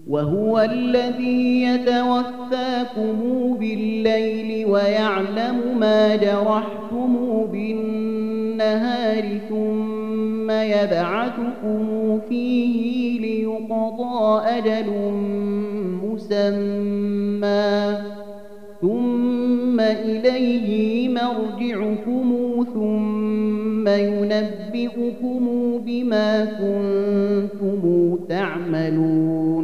وهو الذي يتوفاكم بالليل ويعلم ما جرحتم بالنهار ثم يبعثكم فيه ليقضى أجل مسمى ثم إليه مرجعكم ثم ينبئكم بما كنتم تعملون